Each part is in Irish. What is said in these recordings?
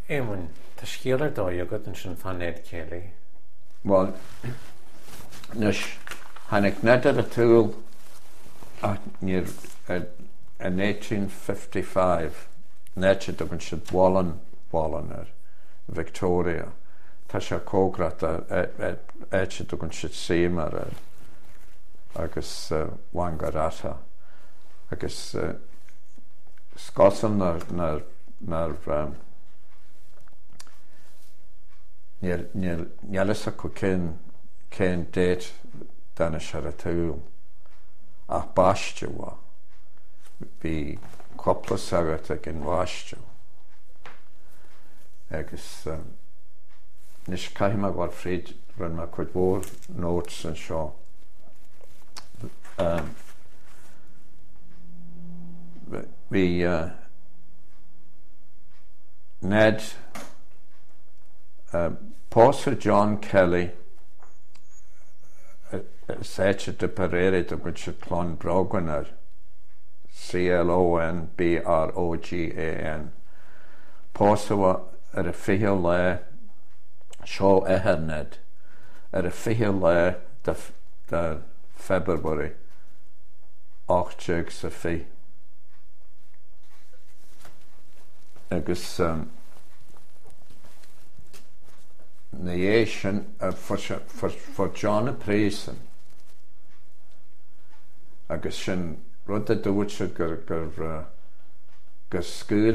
Éimeann, tá scéalar dó agad an sin fan Ned Kelly. Well, nus hannig nedar a túl in 1855 netse dogan siad Wallan Victoria. Tá sé cógrat éitse dogan siad sémar agus wangarata agus scosan nar Nielas a cén déit dana se a túl ach baiste wa bhí coppla agat ag an bhaiste agus nis caiim a bhar fríd ran me chuid mór nóts an seo bhí Ned Pósa John Kelly séite de paréire do go se clán broganar CLONBROGAN Pósa ar a fihe le seo Ned ar a fihe le de February 8 sa fi agus na dhé sin for John a Preson agus sin rud a dúirt se gur scuil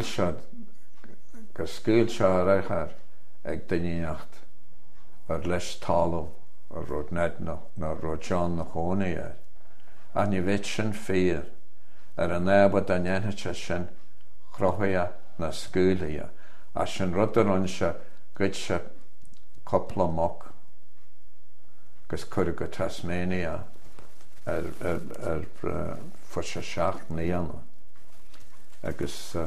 se reichar ag daíocht ar leis talú ar rud Ned na rud John na chónaí a ní bhit sin fér ar an éabad a nnéite sin chrochaia na scuúlaí a sin rud an se gcuid se coppla moc gus chuir go Tasmania fu se 7 mbliana agus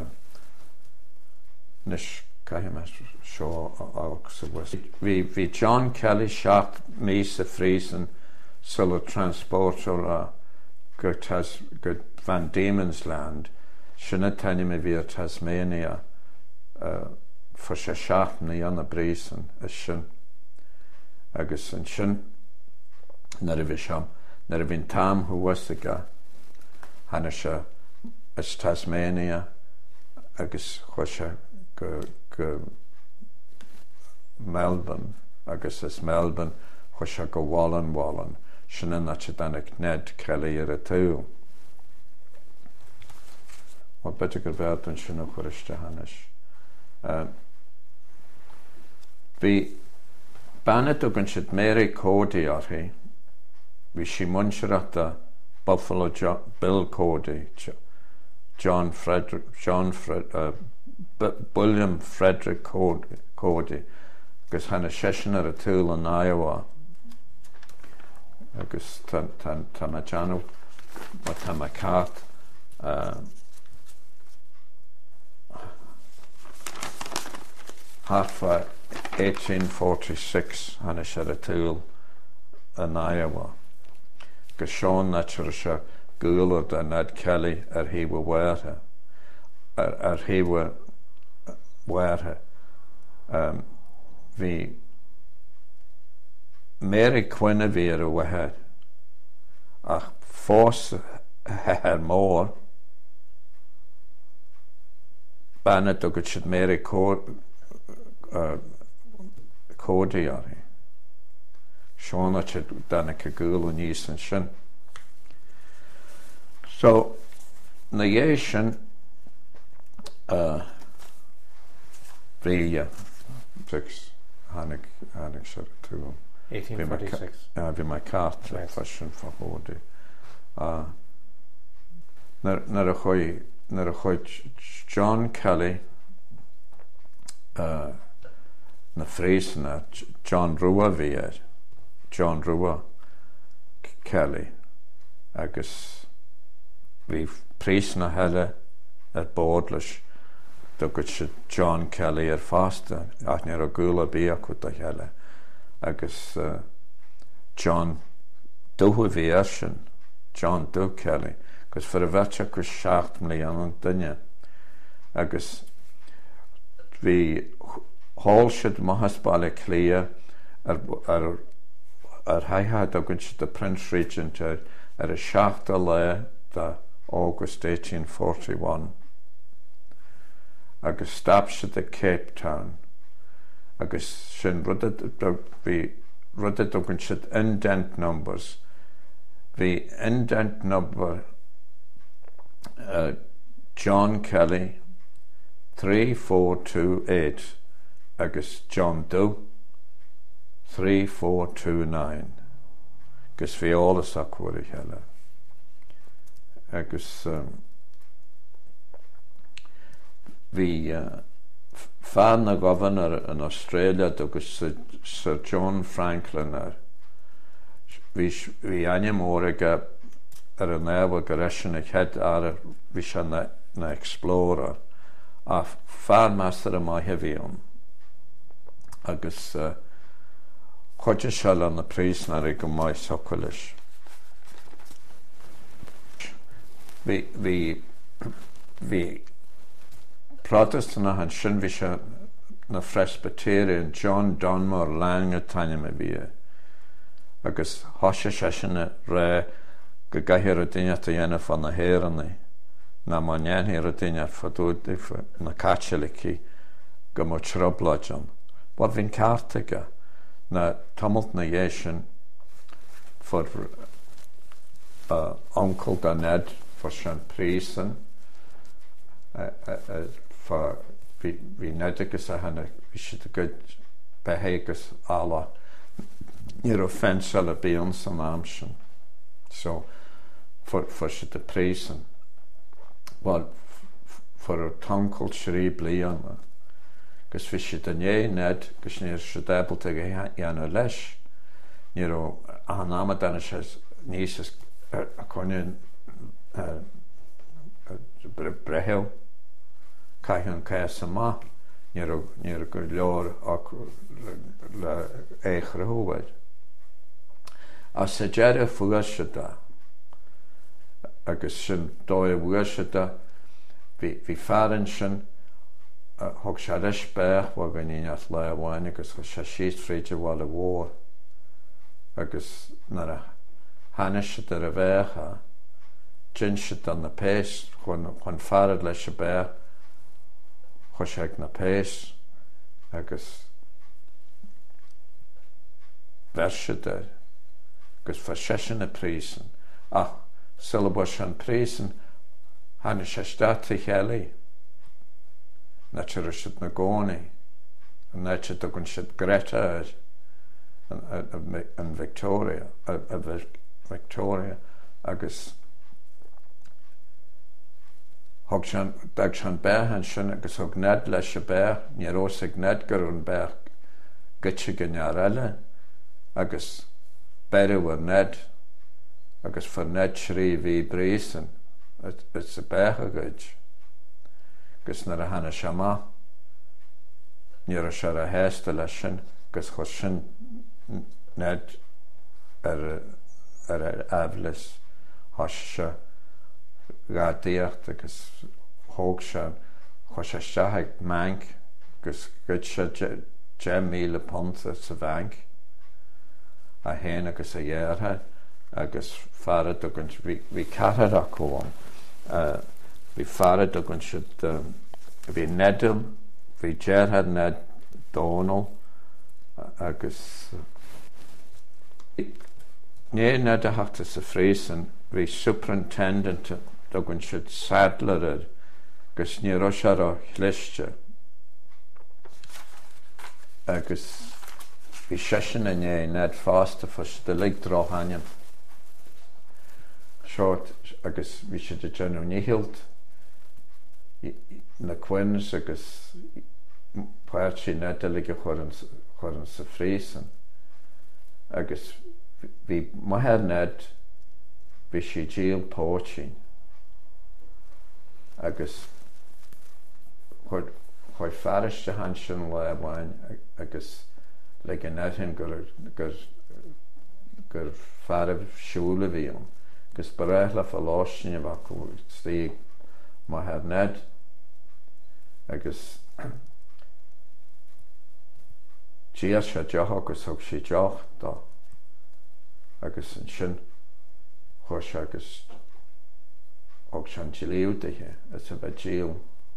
nis caiim seo ág sa bhuas. Bhí John Kelly 7 mí a Friesen sulla transporter go Van Diemen's Land sinna taine a bhí Tasmania fu se 7 mbliana brísan is sin agus an sin nar a bhín tam huasaga hanna se is Tasmania agus chu se go Melbourne agus is Melbourne chu se go Wallan sinna na se danach Ned Kelly ar a tú má bete gur bhead an sinna chuiriste hanis. Bhí banad ugan siad Mary Cody orthaí bhí sí muinseachta Buffalo Bill Cody William Frederick Cody agus hanna sesin ar a túl an Iowa agus tá ma Janú má tá ma cart Harfa 1846 hanna se a túl an Iowa gus seán na se gúla de Ned Kelly ar híha bhuathe ar híha bhuathe hí Mary Quinn a bhí ar a bhuathe ach fós ar mór banna tugad siad Mary Cody orthaí seánna siad dana go gúla níos an sin. So na dhé sin bhí hannig se tú 1846 bhí mai cart fashion fachódaí nar a chuid John Kelly na Friesna John Rua bhí John Rua Kelly agus bhí prísna heile ar bord leis dogad se John Kelly ar fásta ach níor a gúla bí acu a heile agus John dútha bhí ar sin John Dú Kelly gus for a bheitte go 7 mbliana an duine agus bhí hall siad mahas baile clia ar haithad agan siad the Prince Regent ar a 7 le de August 1841 agus stab siad a Cape Town agus sin rudad agan siad indent numbers the indent number John Kelly 3428 agus John Doe 3429 agus bhí álas a cuair heile agus bhí fan na governor in Australia agus Sir John Franklin bhí aine móraige ar an éha go reisin ag head bhí se na explorer a fearmeastar a maithe bhíon agus chuide se le na príosnar ag go maiid socoilis. Bhí Protestant an sin bhí se na Presbyterian John Dunmore Lang a taine a bhí agus thoise se sinna ré go gaiithir a duine a dhéanamh fan na héireanna na má neanthir a duine fadúd na Catholicí go mo troblaidjan. Wat bhín cartaige na tamalt na dhéisian for uncle da Ned for sin prísan bhí Ned agus a hena bhí si a go behégus ala níor ó fensel a bíon san amsin so for si a prísan well for a tankle srí bliana gus fi si a né Ned gus níor se débal ag dhéanú leis níor ó anama dana se níos a chuine brethil caiithún céas má níor gur leor le échrathúhaid a sa deire fuaisida agus sin dóibh fuaisida bhí fearann sin thug se leis beach bhil go níos le amháin agus go sé síos fríide bhil a mhór agus nar a haneise ar a bheitcha jinse an na péis chun fearad leis a beach chu sé ag na péis agus bheirseide agus fa sesin a prísan ach syllabus an prísan hanne sé státa chéalaí na tíir siad na gcónaí na tíir dogann siad Greta an Victoria agus thug sean beathan sin agus thug Ned leis a beach ní rósigh Ned gur an beach goite go near eile agus beireh Ned agus for Ned srí bhí brísan it's a beach a gcuid gus nar a hana se má níor a se a héasta leis sin gus chu sin Ned ar eabhlas thois se gádaíocht agus thóg se chu sé steathaigh manc gus gcuid se 10,000 punta sa bhanc a héana agus a dhéartha agus fearad dogann bhí carad acuáin bhí fearad dogann siad bhí Nedil bhí deartha Ned Donal agus né Ned a heachta sa phrísan bhí superintendent dogann siad Sadler agus ní raibh se a chliiste agus bhí sesin a né Ned fásta fos de lig dráthaineam seoit agus bhí siad a genú níhilt na cuinns agus páirt sí Ned a lig a churann sa phrísan agus bhí maithe Ned bhí sí díal póití agus chuir feariste han sin le amháin agus le an Nedhin gur fearibh siúla bhíon gus baréith le fa láistíine bh acu stíigh maithe Ned agus díar sé deach agus thug sé deach dá agus an sin chuir se agus thug se an tíléúdaithe is a bheith díal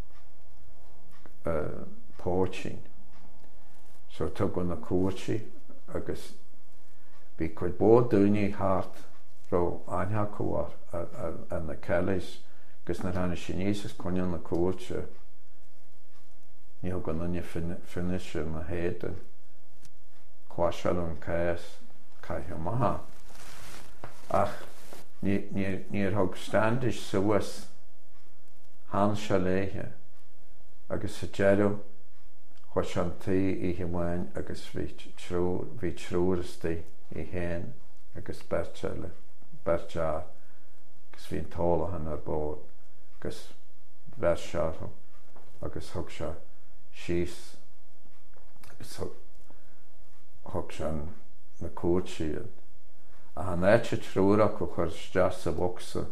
póirtín so tugann na cuairtí agus bhí chuid bó dúine thart ro aithne cuar an na Kellys agus na ranna Sinníos is coinneann na cuairte ní gan anne finisise na héan chuáisiil an cais caithe maithe ach níor thug standis suas han se léthe agus sa deadú chuir se an taí i himháin agus bhí trúrastí i héin agus bertear agus bhí an tálathan ar bód agus bheirsearthu agus thug se síos agus thug se na cuairtí a an éite trúrach go chuir steas sa bhogsa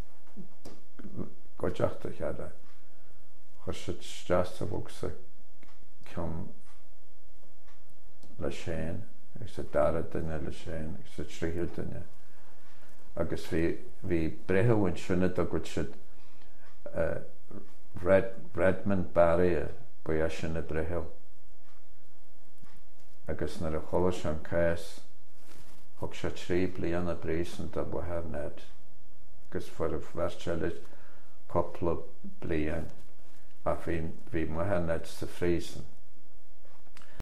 go deachta cheada chuir se steas sa bhogsa ceann le séin agus sa dara duine le séin agus sa tríú duine agus bhí brethúin sinna a go siad Redmond Barry bu sinna brethú agus nar a cholas an cais thug se 3 bliana brísan a butherned agus for a bhairteile coppla blian a bhí mutherned sa phrísan